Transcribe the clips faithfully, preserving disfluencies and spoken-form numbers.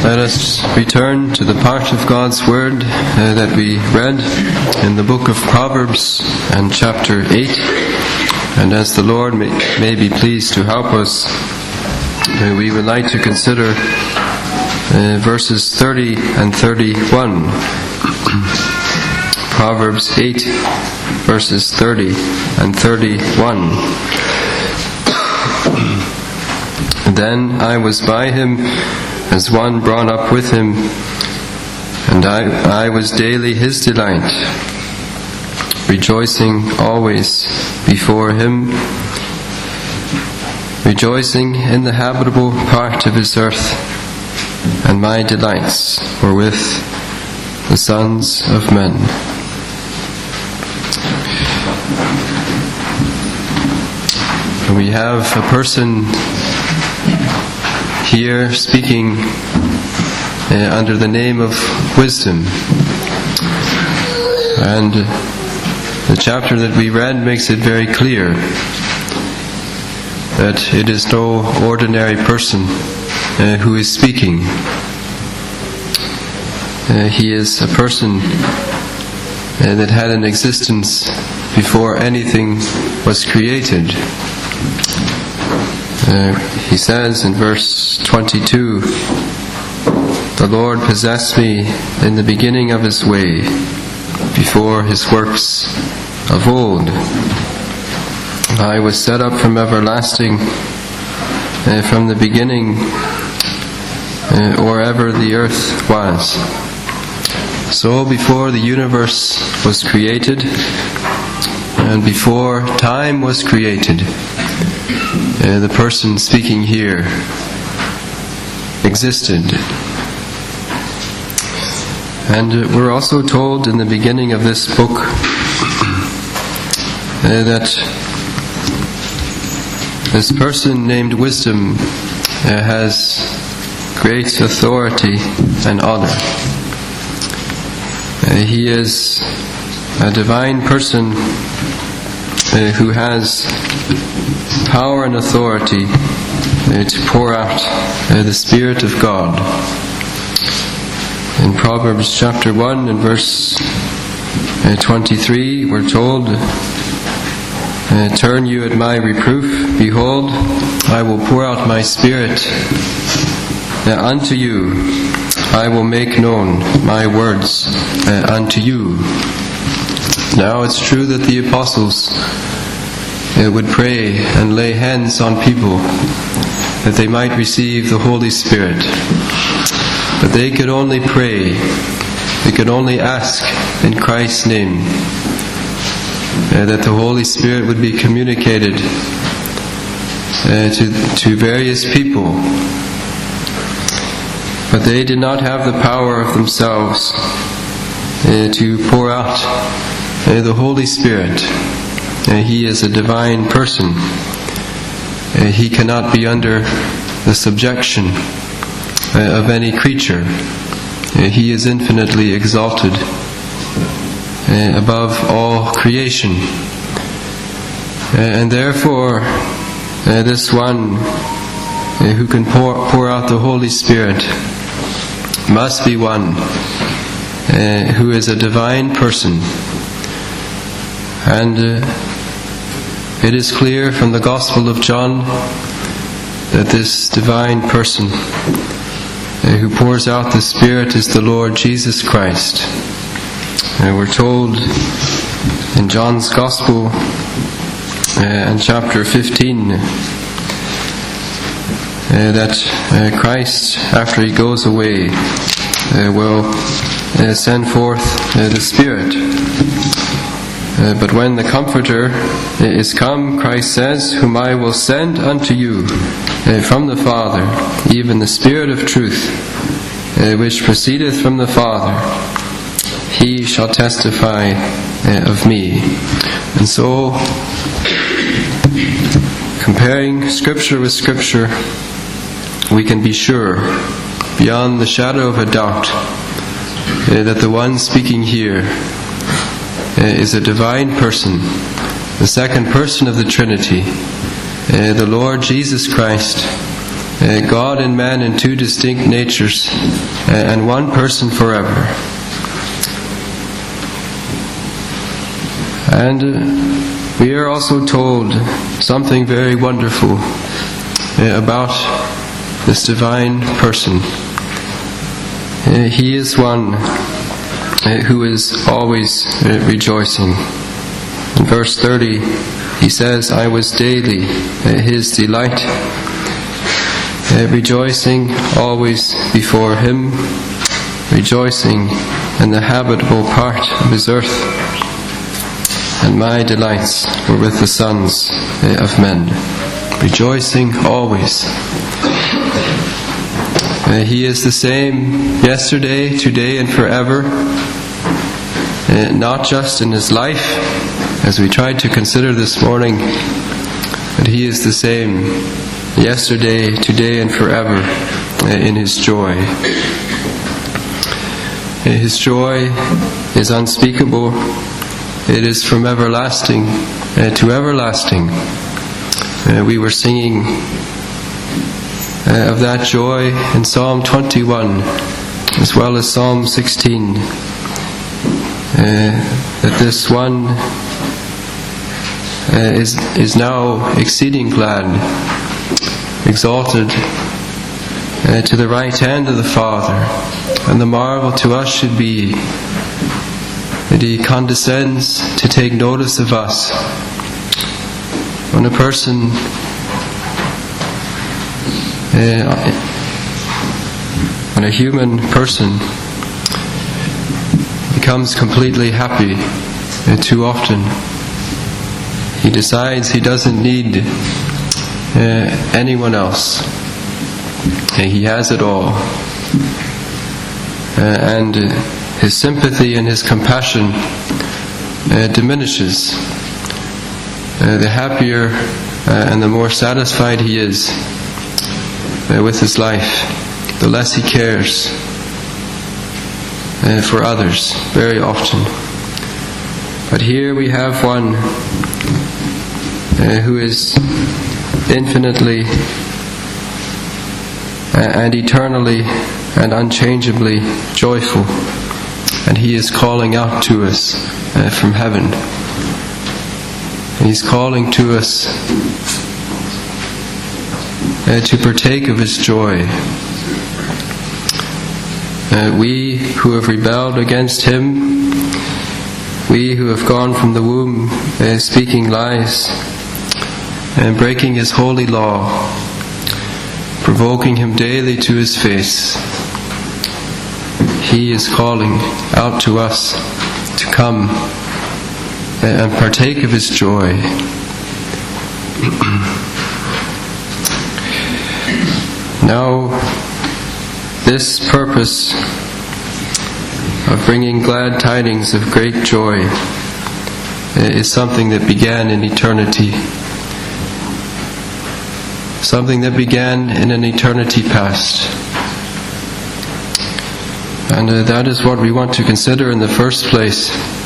Let us return to the part of God's Word uh, that we read in the book of Proverbs and chapter eight. And as the Lord may, may be pleased to help us, uh, we would like to consider uh, verses thirty and thirty-one. Proverbs eight, verses thirty and thirty-one. Then I was by him as one brought up with him, and I, I was daily his delight, rejoicing always before him, rejoicing in the habitable part of his earth, and my delights were with the sons of men. We have a person here speaking uh, under the name of wisdom, and the chapter that we read makes it very clear that it is no ordinary person uh, who is speaking. Uh, he is a person uh, that had an existence before anything was created. Uh, he says in verse twenty-two, "The Lord possessed me in the beginning of his way, before his works of old. I was set up from everlasting, uh, from the beginning, uh, or ever the earth was. So before the universe was created, and before time was created, Uh, the person speaking here existed." And uh, we're also told in the beginning of this book uh, that this person named Wisdom uh, has great authority and honor. Uh, he is a divine person uh, who has power and authority uh, to pour out uh, the Spirit of God. In Proverbs chapter one and verse uh, twenty-three, we're told, uh, "Turn you at my reproof, behold, I will pour out my Spirit uh, unto you. I will make known my words uh, unto you." Now it's true that the apostles Uh, would pray and lay hands on people that they might receive the Holy Spirit. But they could only pray, they could only ask in Christ's name uh, that the Holy Spirit would be communicated uh, to, to various people. But they did not have the power of themselves uh, to pour out uh, the Holy Spirit. Uh, he is a divine person. Uh, he cannot be under the subjection uh, of any creature. Uh, he is infinitely exalted uh, above all creation. Uh, and therefore, uh, this one uh, who can pour, pour out the Holy Spirit must be one uh, who is a divine person. And uh, it is clear from the Gospel of John that this divine person uh, who pours out the Spirit is the Lord Jesus Christ. And we're told in John's Gospel uh, in chapter fifteen uh, that uh, Christ, after he goes away, uh, will uh, send forth uh, the Spirit. Uh, but when the Comforter is come, Christ says, "Whom I will send unto you uh, from the Father, even the Spirit of truth, uh, which proceedeth from the Father, he shall testify uh, of me." And so, comparing Scripture with Scripture, we can be sure, beyond the shadow of a doubt, uh, that the one speaking here is a divine person, the second person of the Trinity, uh, the Lord Jesus Christ, uh, God and man in two distinct natures, uh, and one person forever. And uh, we are also told something very wonderful uh, about this divine person. Uh, he is one uh, who is always uh, rejoicing. In verse thirty, he says, I was daily uh, his delight, uh, rejoicing always before him, rejoicing in the habitable part of his earth, and my delights were with the sons uh, of men, rejoicing always. Uh, he is the same yesterday, today, and forever, uh, not just in his life, as we tried to consider this morning, but he is the same yesterday, today, and forever uh, in his joy. Uh, his joy is unspeakable. It is from everlasting uh, to everlasting. Uh, we were singing Uh, of that joy in Psalm twenty-one as well as Psalm sixteen, uh, that this one uh, is is now exceeding glad, exalted uh, to the right hand of the Father, and the marvel to us should be that he condescends to take notice of us. When a person Uh, when a human person becomes completely happy uh, too often, he decides he doesn't need uh, anyone else. Uh, he has it all. Uh, and uh, his sympathy and his compassion uh, diminishes. Uh, the happier uh, and the more satisfied he is Uh, with his life, the less he cares uh, for others, very often. But here we have one uh, who is infinitely uh, and eternally and unchangeably joyful, and he is calling out to us uh, from heaven. He's calling to us Uh, to partake of his joy. Uh, we who have rebelled against him, we who have gone from the womb uh, speaking lies and breaking his holy law, provoking him daily to his face, he is calling out to us to come uh, and partake of his joy. Now, this purpose of bringing glad tidings of great joy is something that began in eternity. Something that began in an eternity past. And uh, that is what we want to consider in the first place.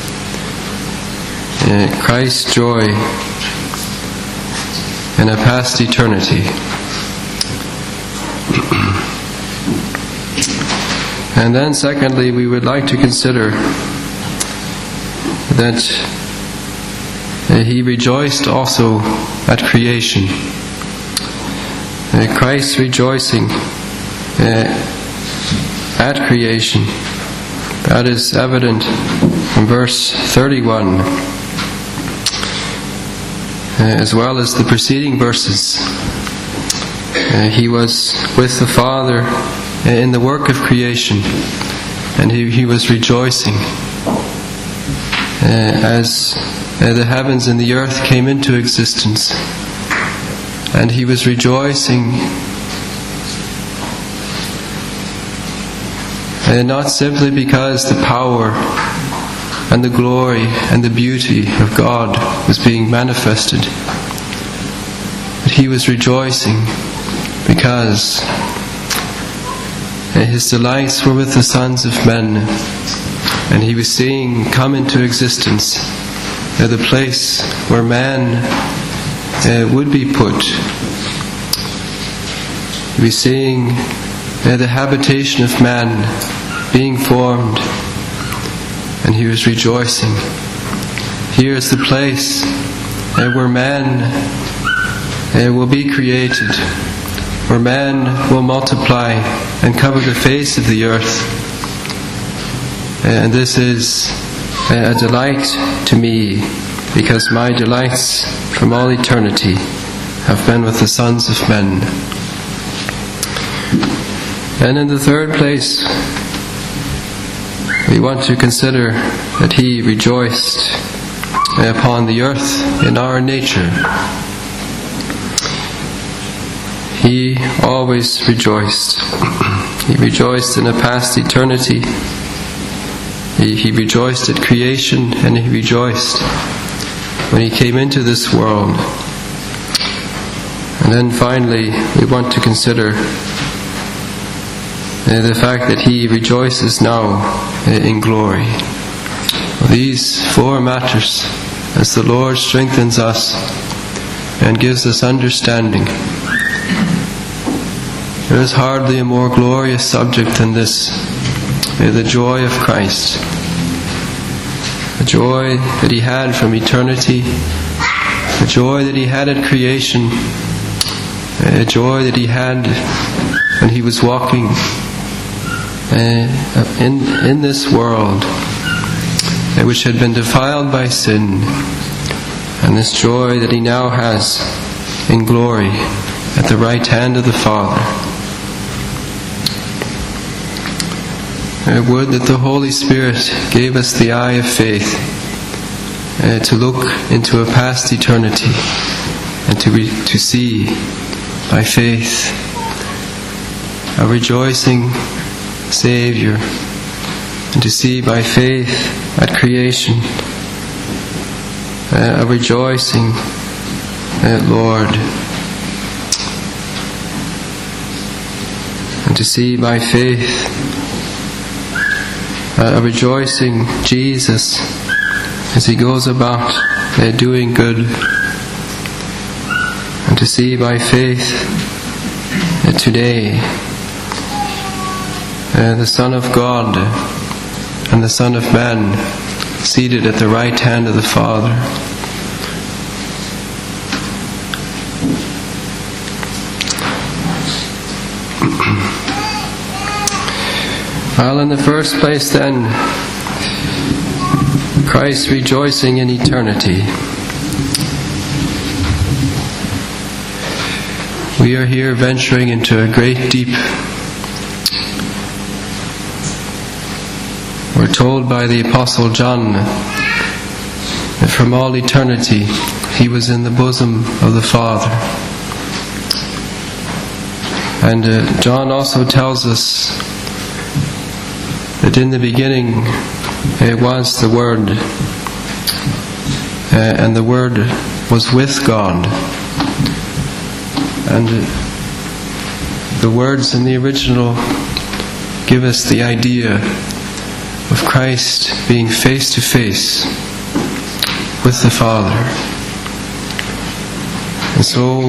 Uh, Christ's joy in a past eternity. And then secondly, we would like to consider that uh, he rejoiced also at creation. Uh, Christ's rejoicing uh, at creation, that is evident from verse thirty-one, uh, as well as the preceding verses. Uh, he was with the Father in the work of creation, and he, he was rejoicing uh, as uh, the heavens and the earth came into existence, and he was rejoicing uh, not simply because the power and the glory and the beauty of God was being manifested, but he was rejoicing because his delights were with the sons of men, and he was seeing come into existence uh, the place where man uh, would be put, he was seeing uh, the habitation of man being formed, and he was rejoicing. Here is the place uh, where man uh, will be created, where man will multiply and cover the face of the earth. Uh, and this is uh, a delight to me, because my delights from all eternity have been with the sons of men. And in the third place, we want to consider that he rejoiced upon the earth in our nature. He always rejoiced. He rejoiced in a past eternity. He, he rejoiced at creation, and he rejoiced when he came into this world. And then finally, we want to consider uh, the fact that he rejoices now uh, in glory. Well, these four matters, as the Lord strengthens us and gives us understanding. There is hardly a more glorious subject than this, uh, the joy of Christ. The joy that he had from eternity, the joy that he had at creation, a joy that he had when he was walking uh, in in this world, uh, which had been defiled by sin, and this joy that he now has in glory at the right hand of the Father. I would that the Holy Spirit gave us the eye of faith uh, to look into a past eternity and to re- to see by faith a rejoicing Saviour, and to see by faith at creation uh, a rejoicing uh, Lord, and to see by faith a rejoicing Jesus as he goes about uh, doing good, and to see by faith uh, today uh, the Son of God and the Son of Man seated at the right hand of the Father. Well, in the first place then, Christ rejoicing in eternity. We are here venturing into a great deep. We're told by the Apostle John that from all eternity he was in the bosom of the Father. And uh, John also tells us that in the beginning it was the Word, uh, and the Word was with God. And uh, the words in the original give us the idea of Christ being face to face with the Father. And so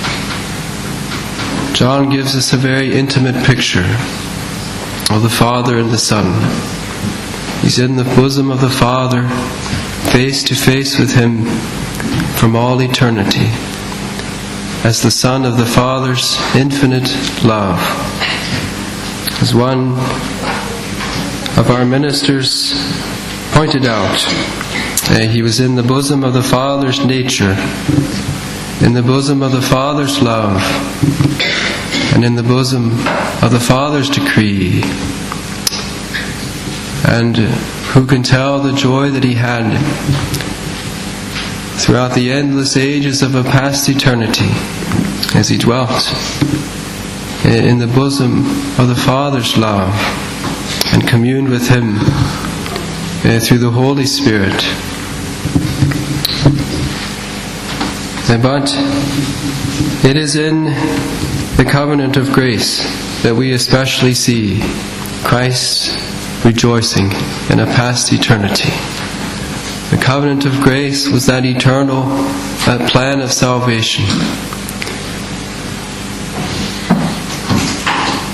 John gives us a very intimate picture of the Father and the Son. He's in the bosom of the Father, face to face with him from all eternity, as the Son of the Father's infinite love. As one of our ministers pointed out, uh, he was in the bosom of the Father's nature, in the bosom of the Father's love, and in the bosom of the Father's decree. And who can tell the joy that he had throughout the endless ages of a past eternity as he dwelt in the bosom of the Father's love and communed with him through the Holy Spirit. But it is in the covenant of grace that we especially see Christ rejoicing in a past eternity. The covenant of grace was that eternal, that plan of salvation.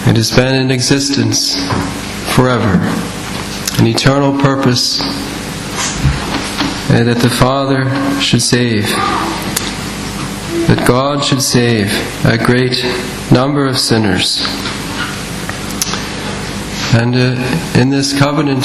It has been in existence forever. An eternal purpose uh, that the Father should save. That God should save a great number of sinners. And uh, in this covenant,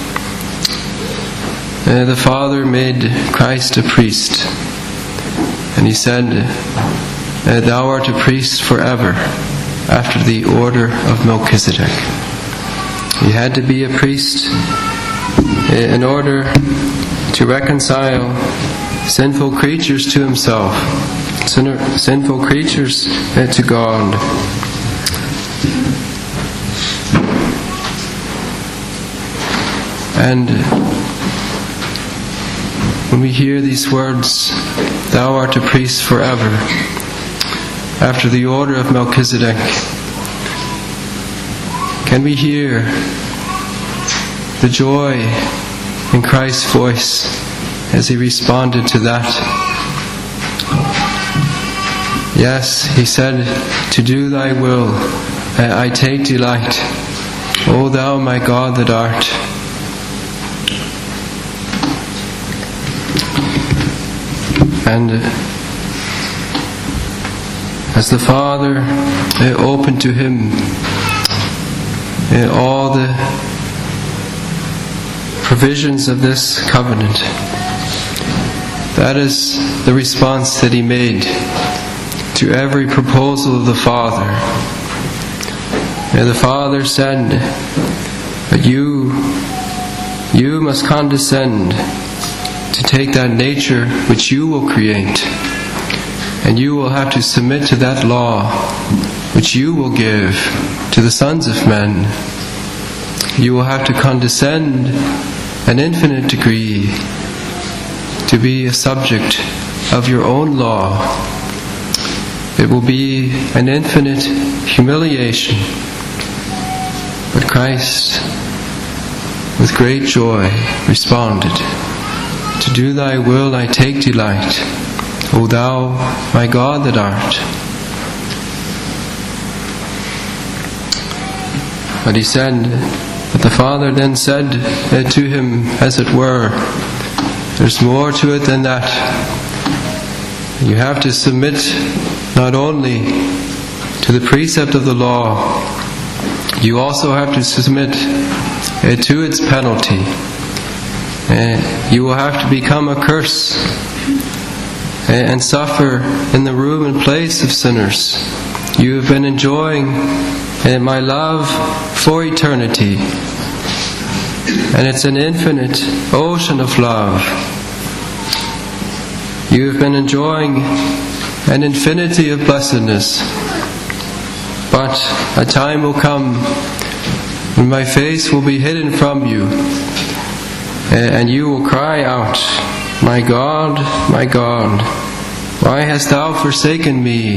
uh, the Father made Christ a priest. And He said, uh, Thou art a priest forever, after the order of Melchizedek. He had to be a priest in order to reconcile sinful creatures to Himself, sinner, sinful creatures uh, to God. And when we hear these words, Thou art a priest forever, after the order of Melchizedek, can we hear the joy in Christ's voice as He responded to that? Yes, He said, To do Thy will I take delight, O Thou my God that art. And as the Father uh, opened to Him uh, all the provisions of this covenant, that is the response that He made to every proposal of the Father. And the Father said that you, you must condescend to take that nature which you will create, and you will have to submit to that law which you will give to the sons of men. You will have to condescend an infinite degree to be a subject of your own law. It will be an infinite humiliation. But Christ, with great joy, responded, To do Thy will I take delight, O Thou my God that art. But He said, but the Father then said to Him, as it were, there's more to it than that. You have to submit not only to the precept of the law, you also have to submit uh, to its penalty. Uh, you will have to become a curse uh, and suffer in the room and place of sinners. You have been enjoying uh, my love for eternity, and it's an infinite ocean of love. You have been enjoying an infinity of blessedness, but a time will come when my face will be hidden from you, and you will cry out, My God, my God, why hast Thou forsaken me?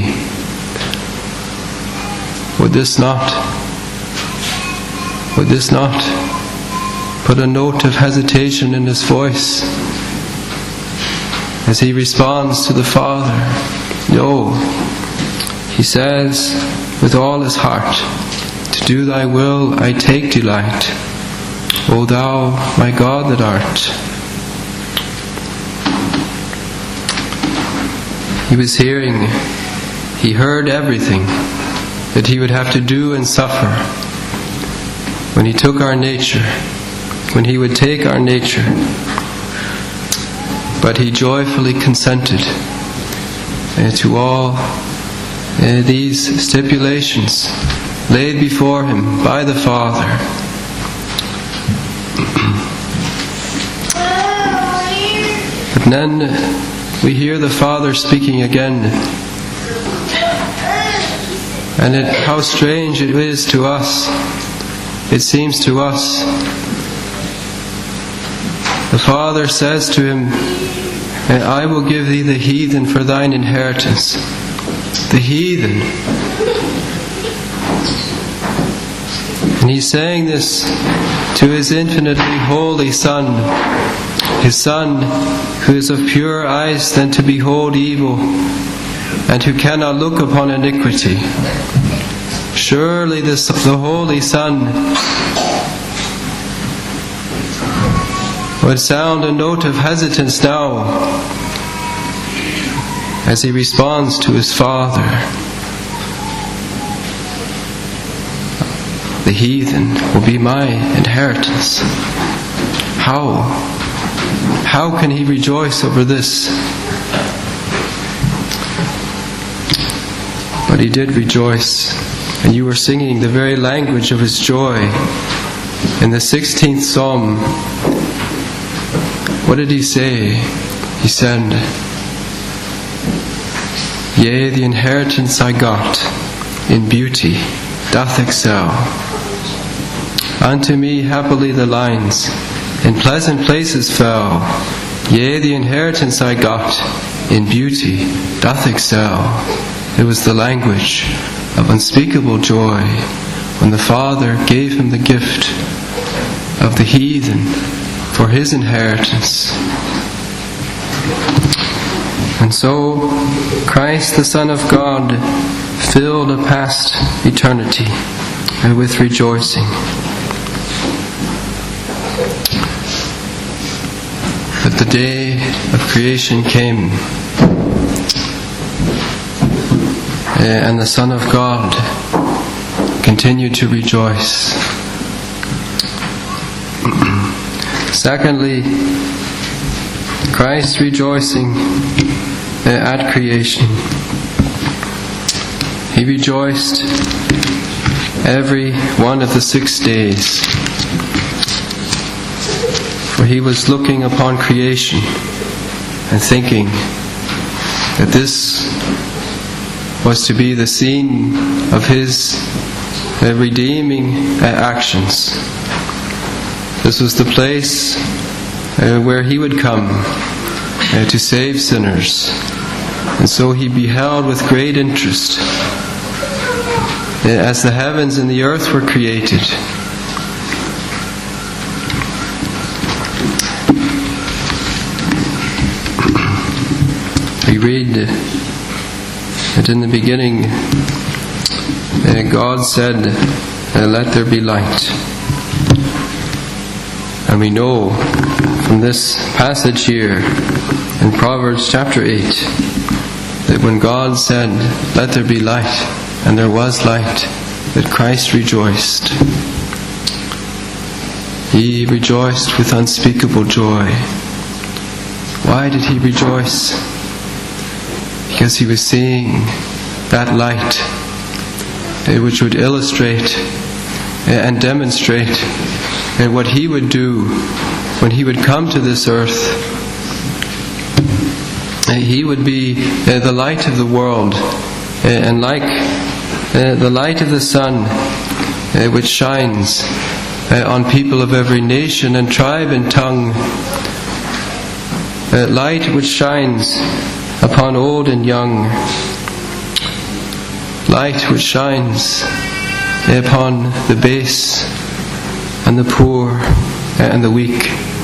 Would this not, would this not put a note of hesitation in His voice as He responds to the Father? No, He says with all His heart, To do Thy will I take delight, O Thou my God that art. He was hearing, He heard everything that He would have to do and suffer when He took our nature, when He would take our nature. But He joyfully consented uh, to all uh, these stipulations laid before Him by the Father. But then we hear the Father speaking again, and it, how strange it is to us. It seems to us. The Father says to Him, I will give thee the heathen for thine inheritance. The heathen. And He's saying this to His infinitely holy Son, His Son who is of purer eyes than to behold evil, and who cannot look upon iniquity. surely this, the Holy Son would sound a note of hesitance now as he responds to his Father. The heathen will be my inheritance. How? How can he rejoice over this? But he did rejoice, and you were singing the very language of his joy. In the sixteenth Psalm, what did he say? He said, "Yea, the inheritance I got in beauty doth excel. Unto me happily the lines in pleasant places fell. Yea, the inheritance I got in beauty doth excel." It was the language of unspeakable joy when the Father gave him the gift of the heathen for his inheritance. And so Christ, the Son of God, filled a past eternity with rejoicing. But the day of creation came, and the Son of God continued to rejoice. Secondly, Christ rejoicing at creation. He rejoiced every one of the six days, for he was looking upon creation and thinking that this was to be the scene of his uh, redeeming uh, actions. This was the place uh, where he would come uh, to save sinners. And so he beheld with great interest uh, as the heavens and the earth were created. We read uh, that in the beginning uh, God said, uh, "Let there be light." And we know from this passage here in Proverbs chapter eight that when God said, "Let there be light," and there was light, that Christ rejoiced. He rejoiced with unspeakable joy. Why did he rejoice? Because he was seeing that light uh, which would illustrate uh, and demonstrate uh, what he would do when he would come to this earth. Uh, he would be uh, the light of the world, uh, and like uh, the light of the sun uh, which shines uh, on people of every nation and tribe and tongue, uh, light which shines upon old and young, light which shines upon the base and the poor and the weak.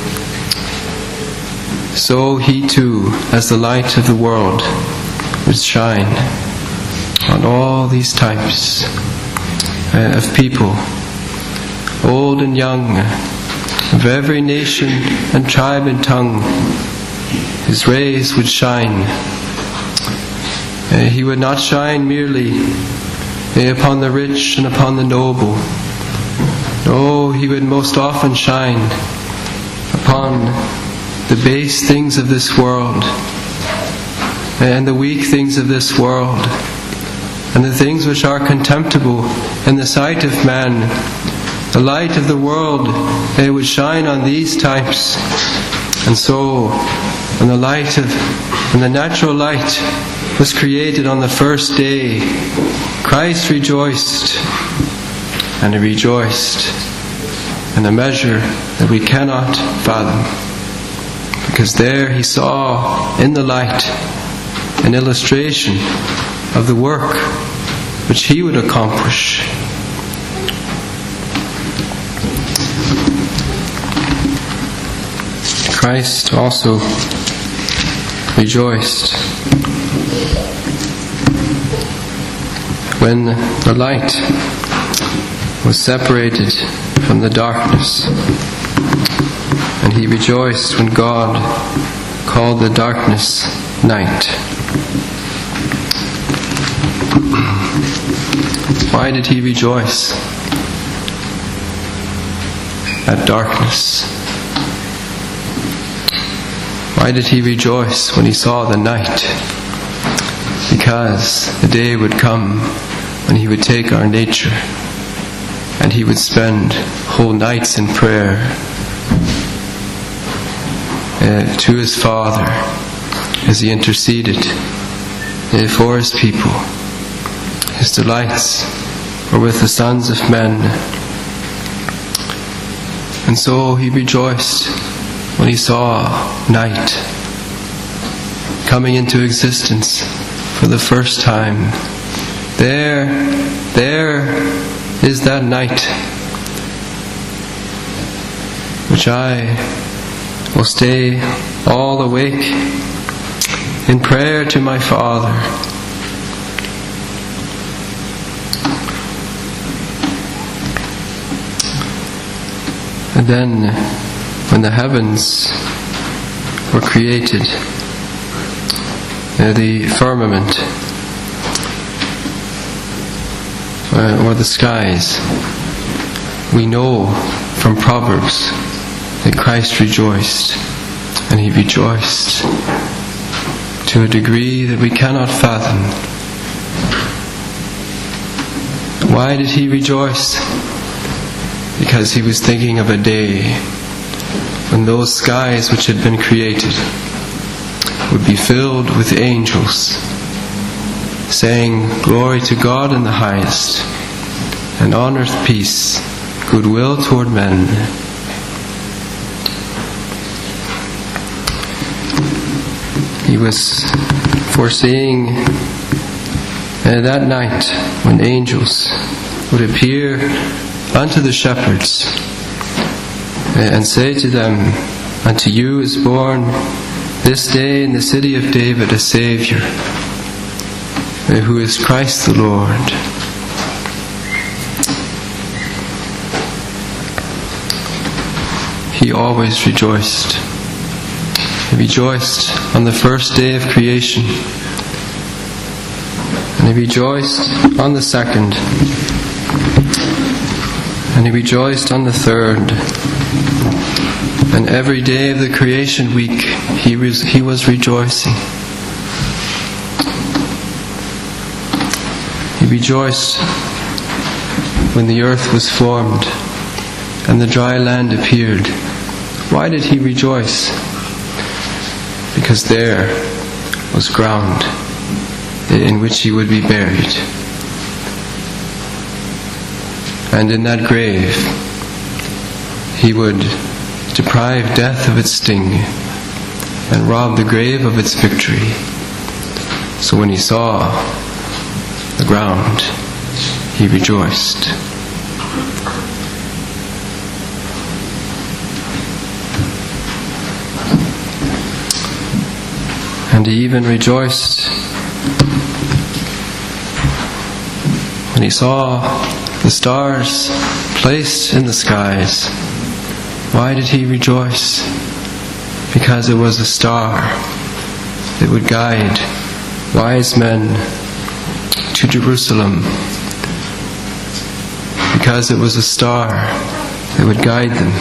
So he too, as the light of the world, would shine on all these types of people, old and young, of every nation and tribe and tongue. His rays would shine. Uh, he would not shine merely uh, upon the rich and upon the noble. No, he would most often shine upon the base things of this world, and the weak things of this world, and the things which are contemptible in the sight of man. The light of the world uh, would shine on these types. And so, when the light of, when the natural light was created on the first day, Christ rejoiced, and he rejoiced in a measure that we cannot fathom, because there he saw in the light an illustration of the work which he would accomplish. Christ also rejoiced when the light was separated from the darkness, and he rejoiced when God called the darkness night. Why did he rejoice at darkness? Why did he rejoice when he saw the night? Because the day would come when he would take our nature and he would spend whole nights in prayer uh, to his Father as he interceded uh, for his people. His delights were with the sons of men. And so he rejoiced when he saw night coming into existence for the first time. There, there is that night which I will stay all awake in prayer to my Father. And then, when the heavens were created, uh, the firmament, uh, or the skies, we know from Proverbs that Christ rejoiced, and he rejoiced to a degree that we cannot fathom. Why did he rejoice? Because he was thinking of a day when those skies which had been created would be filled with angels, saying, "Glory to God in the highest, and on earth peace, goodwill toward men." He was foreseeing uh, that night when angels would appear unto the shepherds and say to them, "Unto you is born this day in the city of David a Saviour, who is Christ the Lord." He always rejoiced. He rejoiced on the first day of creation, and he rejoiced on the second, and he rejoiced on the third, and every day of the creation week he was, he was rejoicing. He rejoiced when the earth was formed and the dry land appeared. Why did he rejoice? Because there was ground in which he would be buried. And in that grave, he would deprive death of its sting and rob the grave of its victory. So when he saw the ground, he rejoiced. And he even rejoiced when he saw the stars placed in the skies. Why did he rejoice? Because it was a star that would guide wise men to Jerusalem. Because it was a star that would guide them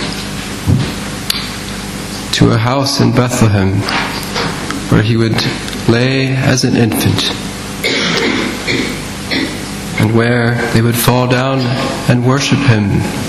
to a house in Bethlehem where he would lay as an infant, and where they would fall down and worship him.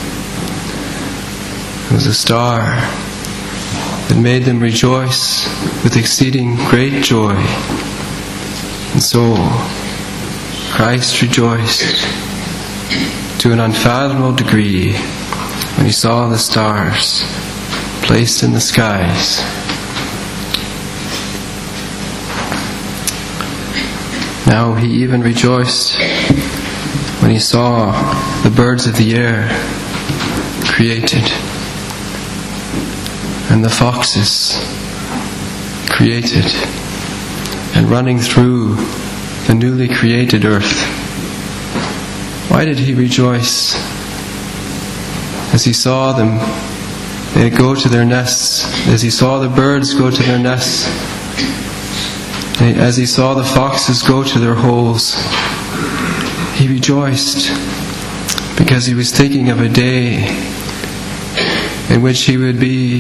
It was a star that made them rejoice with exceeding great joy. And so Christ rejoiced to an unfathomable degree when he saw the stars placed in the skies. Now he even rejoiced when he saw the birds of the air created and the foxes created and running through the newly created earth. Why did he rejoice as he saw them they go to their nests, as he saw the birds go to their nests, as he saw the foxes go to their holes? He rejoiced because he was thinking of a day in which he would be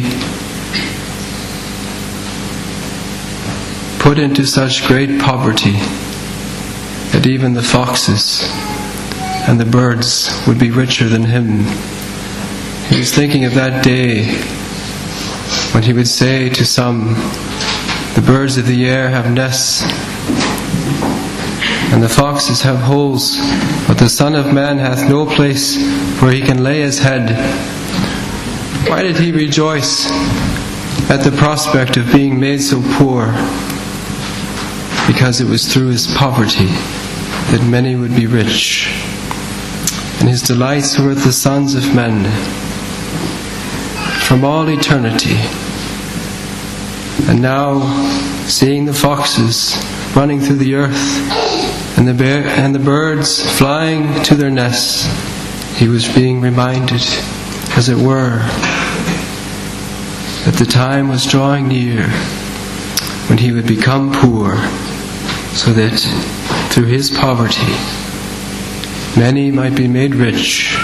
put into such great poverty that even the foxes and the birds would be richer than him. He was thinking of that day when he would say to some, "The birds of the air have nests, and the foxes have holes, but the Son of Man hath no place where he can lay his head." Why did he rejoice at the prospect of being made so poor? Because it was through his poverty that many would be rich. And his delights were with the sons of men from all eternity. And now, seeing the foxes running through the earth and the bear and the birds flying to their nests, he was being reminded, as it were, that the time was drawing near when he would become poor, so that through his poverty many might be made rich.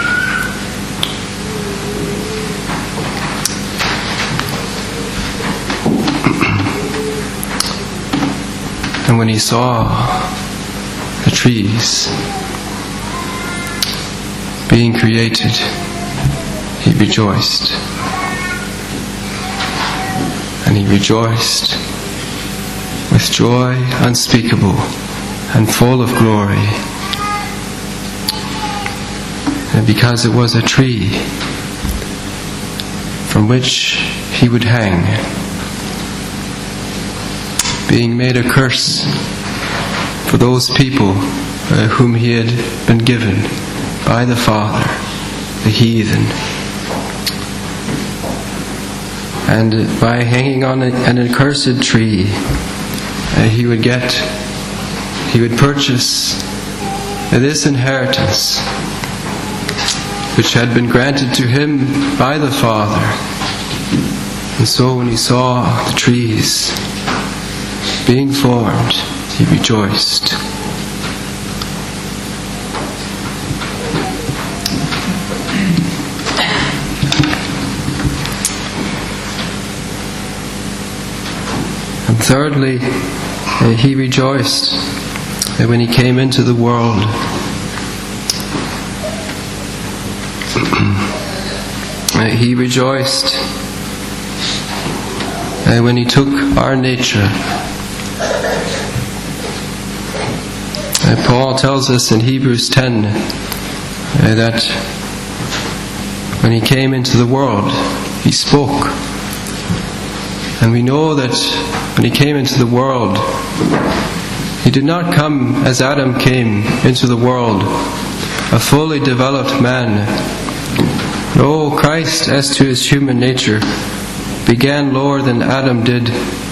And when he saw the trees being created, he rejoiced. And he rejoiced with joy unspeakable and full of glory. And because it was a tree from which he would hang, being made a curse for those people uh, whom he had been given by the Father, the heathen. And by hanging on a, an accursed tree, uh, he would get, he would purchase uh, this inheritance which had been granted to him by the Father. And so when he saw the trees being formed, he rejoiced. And thirdly, uh, he rejoiced uh, when he came into the world. uh, he rejoiced uh, when he took our nature. Uh, Paul tells us in Hebrews ten uh, that when he came into the world, he spoke. And we know that when he came into the world, he did not come as Adam came into the world, a fully developed man. No, Christ, as to his human nature, began lower than Adam did.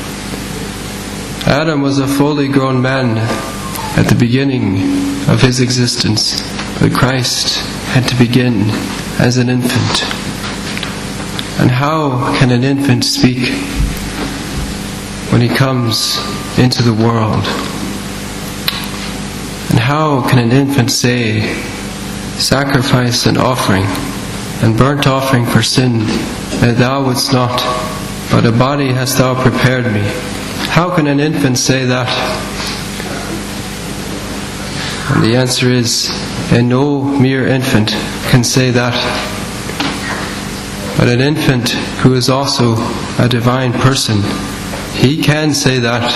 Adam was a fully grown man at the beginning of his existence, but Christ had to begin as an infant. And how can an infant speak when he comes into the world? And how can an infant say, "Sacrifice and offering and burnt offering for sin that thou wouldst not, but a body hast thou prepared me"? How can an infant say that? And the answer is, and no mere infant can say that. But an infant who is also a divine person, he can say that.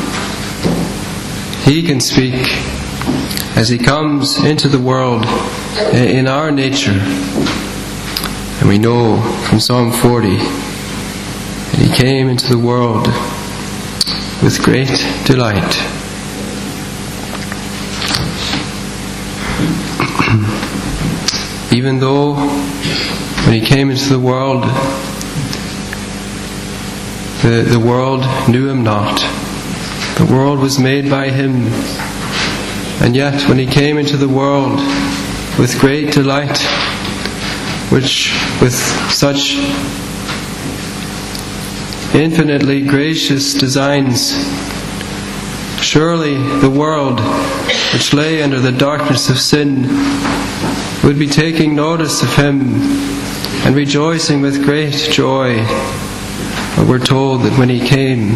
He can speak as he comes into the world in our nature. And we know from Psalm forty that he came into the world with great delight. Even though when he came into the world, the, the world knew him not. The world was made by him. And yet when he came into the world, with great delight, which with such infinitely gracious designs, surely the world, which lay under the darkness of sin, would be taking notice of him and rejoicing with great joy. But we're told that when he came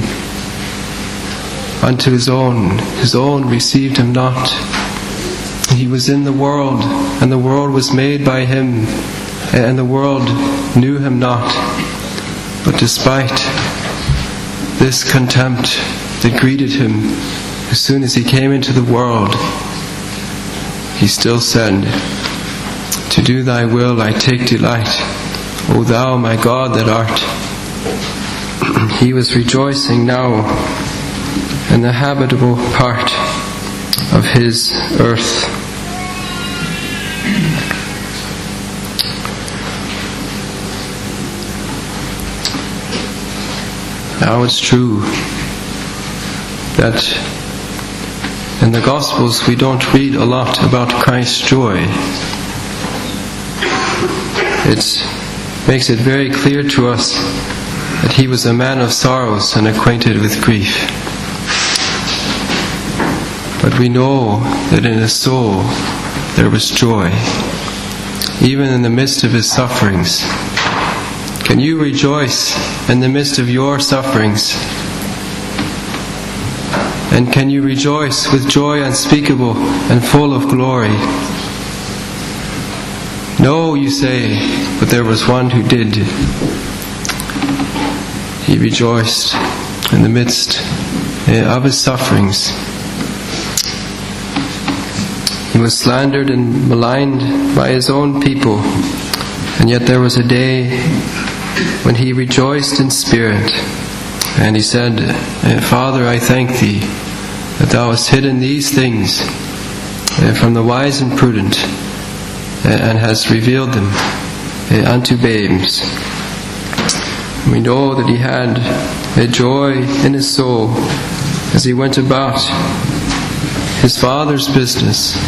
unto his own, his own received him not. He was in the world, and the world was made by him, and the world knew him not. But despite this contempt that greeted him as soon as he came into the world, he still said, "To do thy will I take delight, O thou my God that art." He was rejoicing now in the habitable part of his earth. Now it's true that in the Gospels we don't read a lot about Christ's joy. It makes it very clear to us that he was a man of sorrows and acquainted with grief. But we know that in his soul there was joy, even in the midst of his sufferings. Can you rejoice in the midst of your sufferings? And can you rejoice with joy unspeakable and full of glory? No, you say, but there was one who did. He rejoiced in the midst of his sufferings. He was slandered and maligned by his own people, and yet there was a day when he rejoiced in spirit, and he said, "Father, I thank thee that thou hast hidden these things from the wise and prudent, and hast revealed them unto babes." We know that he had a joy in his soul as he went about his Father's business.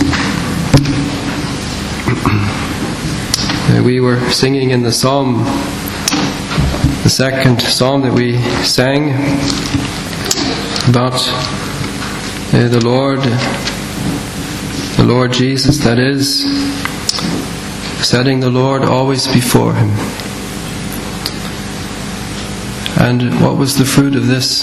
We were singing in the psalm, the second psalm that we sang, about uh, the Lord, the Lord Jesus, that is, setting the Lord always before him. And what was the fruit of this?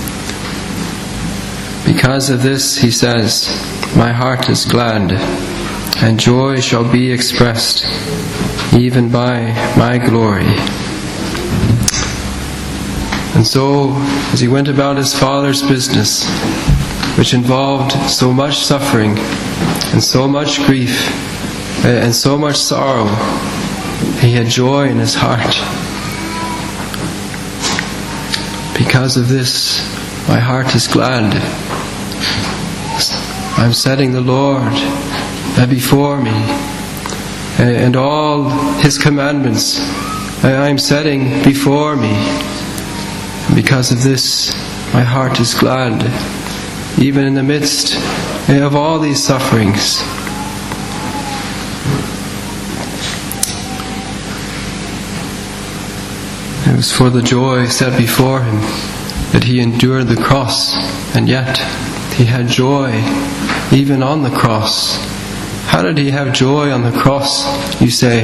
Because of this, he says, "My heart is glad, and joy shall be expressed, even by my glory." And so, as he went about his Father's business, which involved so much suffering, and so much grief, and so much sorrow, he had joy in his heart. Because of this, my heart is glad. I'm setting the Lord before me, and all his commandments I'm setting before me. Because of this, my heart is glad, even in the midst of all these sufferings. It was for the joy set before him that he endured the cross, and yet he had joy even on the cross. How did he have joy on the cross, you say?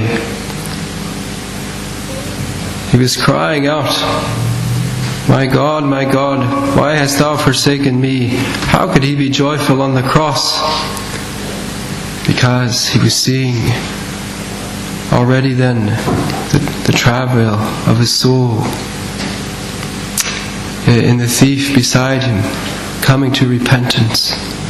He was crying out, "My God, my God, why hast thou forsaken me?" How could he be joyful on the cross? Because he was seeing already then the, the travail of his soul in the thief beside him coming to repentance.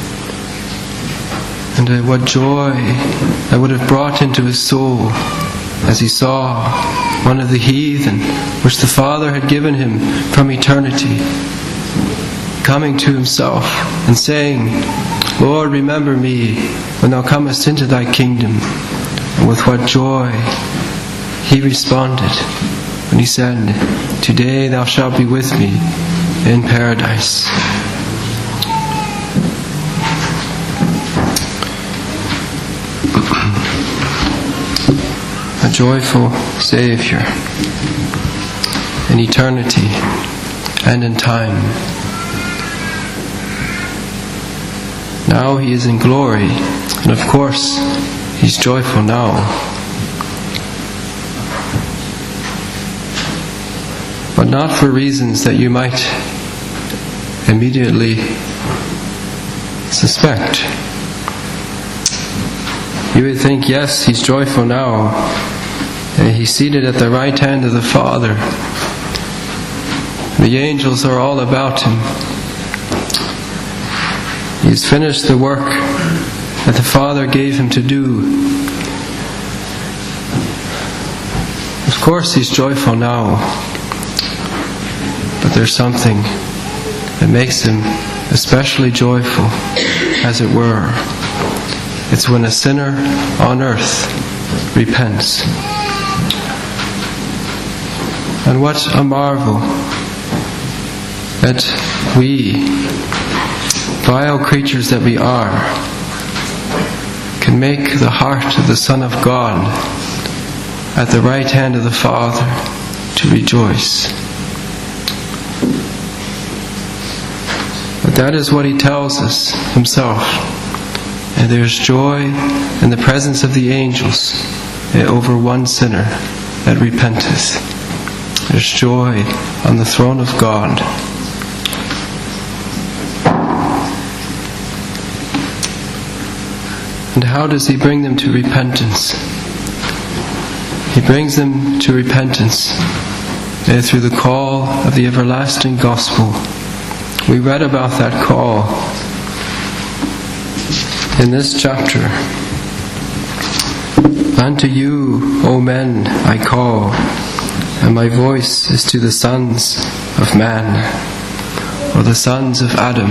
And uh, what joy that would have brought into his soul as he saw one of the heathen, which the Father had given him from eternity, coming to himself and saying, "Lord, remember me when thou comest into thy kingdom." And with what joy he responded when he said, "Today thou shalt be with me in paradise." a joyful Savior in eternity and in time. Now he is in glory, and of course he's joyful now. But not for reasons that you might immediately suspect. You would think, yes, he's joyful now. He's seated at the right hand of the Father. The angels are all about him. He's finished the work that the Father gave him to do. Of course he's joyful now. But there's something that makes him especially joyful, as it were. It's when a sinner on earth repents. And what a marvel that we, vile creatures that we are, can make the heart of the Son of God at the right hand of the Father to rejoice. But that is what he tells us himself. And there's joy in the presence of the angels over one sinner that repenteth. There's joy on the throne of God. And how does he bring them to repentance? He brings them to repentance through the call of the everlasting gospel. We read about that call in this chapter. Unto you, O men, I call, and my voice is to the sons of man, or the sons of Adam.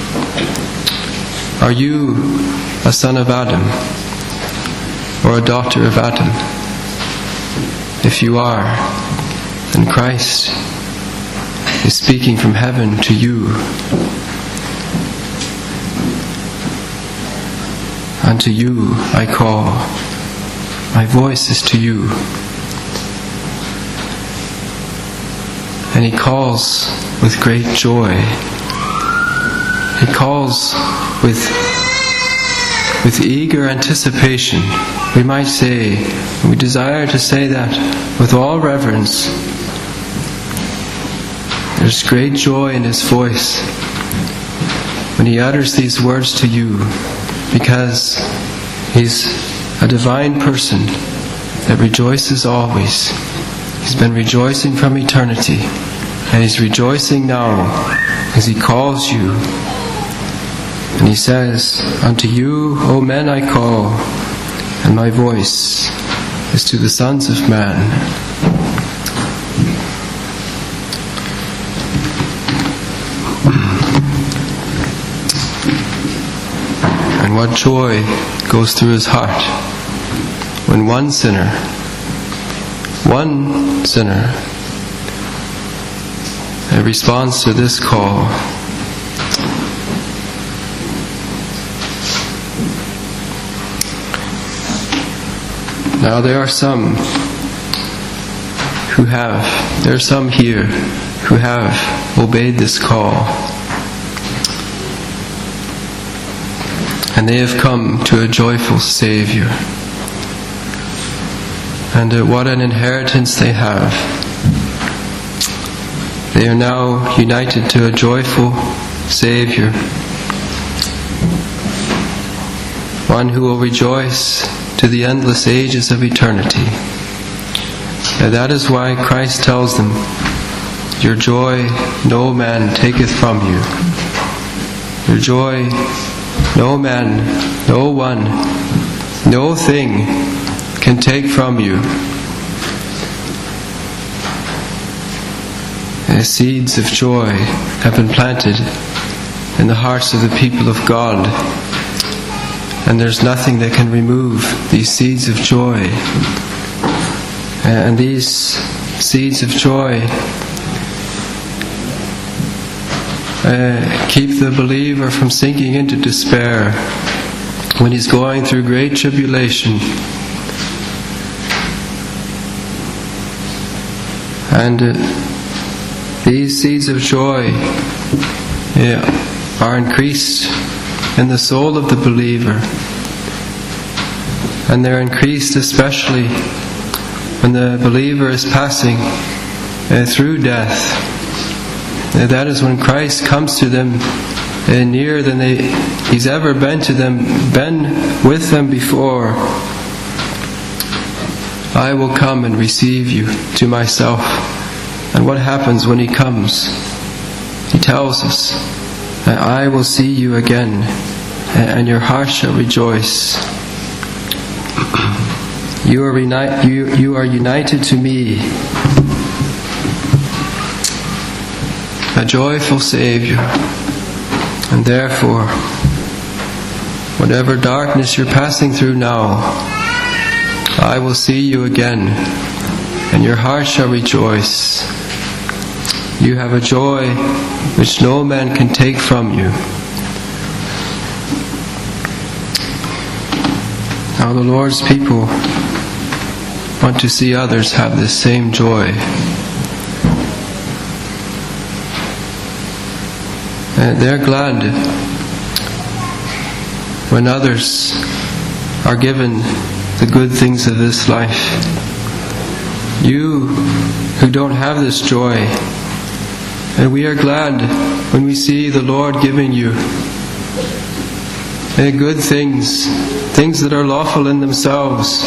Are you a son of Adam, or a daughter of Adam? If you are, then Christ is speaking from heaven to you. Unto you I call, my voice is to you. And he calls with great joy. He calls with, with eager anticipation. We might say, we desire to say that with all reverence. There's great joy in his voice when he utters these words to you, because he's a divine person that rejoices always. He's been rejoicing from eternity, and he's rejoicing now as he calls you. And he says, Unto you, O men, I call, and my voice is to the sons of man. And what joy goes through his heart when one sinner, one sinner, responds to this call. Now there are some who have, there are some here who have obeyed this call. And they have come to a joyful Savior. And uh, what an inheritance they have. They are now united to a joyful Savior. One who will rejoice to the endless ages of eternity. And that is why Christ tells them, Your joy no man taketh from you. Your joy no man, no one, no thing can take from you. The seeds of joy have been planted in the hearts of the people of God, and there's nothing that can remove these seeds of joy. And these seeds of joy uh, keep the believer from sinking into despair when he's going through great tribulation. And uh, these seeds of joy uh, are increased in the soul of the believer. And they're increased especially when the believer is passing uh, through death. Uh, that is when Christ comes to them uh, nearer than they, He's ever been to them, been with them before. I will come and receive you to myself. And what happens when He comes? He tells us, I will see you again, and your heart shall rejoice. You are, uni- you, you are united to me, a joyful Saviour. And therefore, whatever darkness you're passing through now, I will see you again, and your heart shall rejoice. You have a joy which no man can take from you. Now the Lord's people want to see others have this same joy. And they're glad when others are given the good things of this life. You who don't have this joy, and we are glad when we see the Lord giving you good things, things that are lawful in themselves.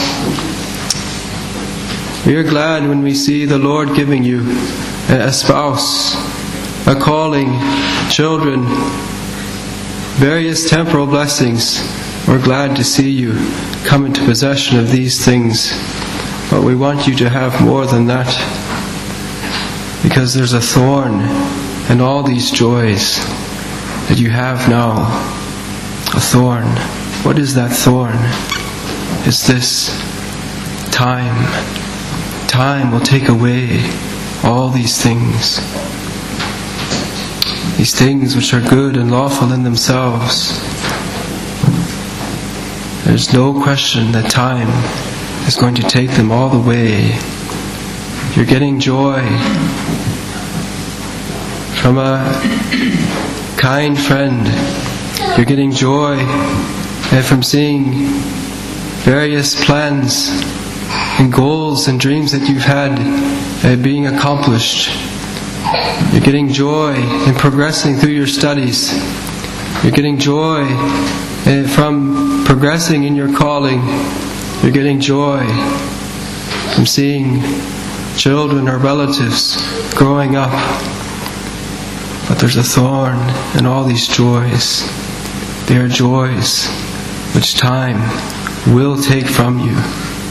We are glad when we see the Lord giving you a spouse, a calling, children, various temporal blessings. We're glad to see you come into possession of these things. But we want you to have more than that, because there's a thorn in all these joys that you have now. A thorn. What is that thorn? It's this time. Time will take away all these things. These things which are good and lawful in themselves. There's no question that time is going to take them all the way. You're getting joy from a kind friend. You're getting joy from seeing various plans and goals and dreams that you've had being accomplished. You're getting joy in progressing through your studies. You're getting joy from progressing in your calling. You're getting joy from seeing children or relatives growing up. But there's a thorn in all these joys. They are joys which time will take from you.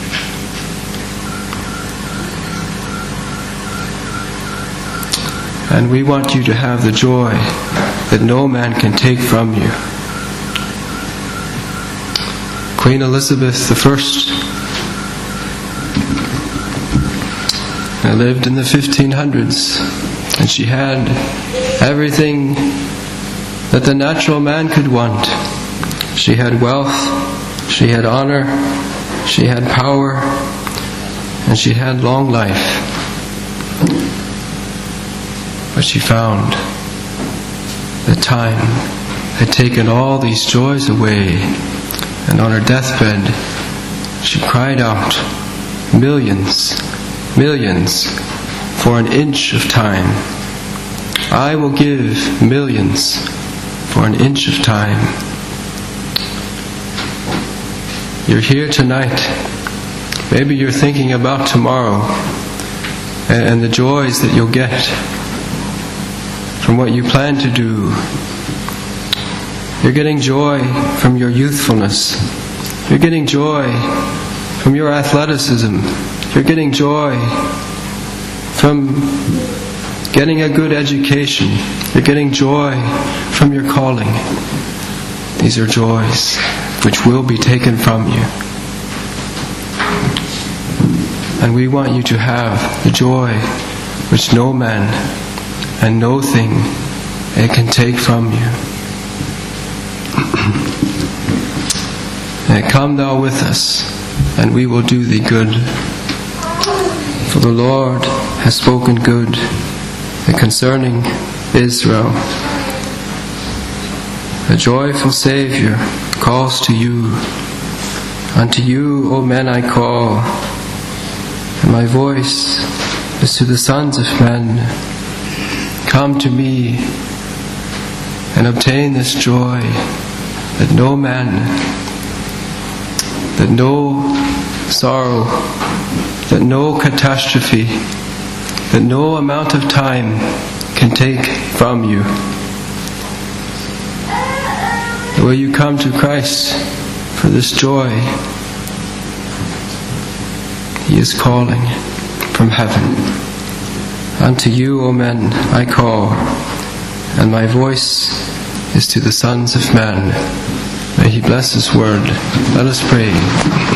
And we want you to have the joy that no man can take from you. Queen Elizabeth the First lived in the fifteen hundreds, and she had everything that the natural man could want. She had wealth, she had honor, she had power, and she had long life. But she found that time had taken all these joys away, and on her deathbed she cried out, millions, millions for an inch of time. I will give millions for an inch of time. You're here tonight. Maybe you're thinking about tomorrow and the joys that you'll get from what you plan to do. You're getting joy from your youthfulness. You're getting joy from your athleticism. You're getting joy from getting a good education. You're getting joy from your calling. These are joys which will be taken from you. And we want you to have the joy which no man and no thing it can take from you. Come thou with us, and we will do thee good. For the Lord has spoken good concerning Israel. A joyful Saviour calls to you. Unto you, O men, I call, and my voice is to the sons of men. Come to me and obtain this joy that no man, that no sorrow, that no catastrophe, that no amount of time can take from you. Will you come to Christ for this joy? He is calling from heaven. Unto you, O men, I call, and my voice is to the sons of men. May He bless His word. Let us pray.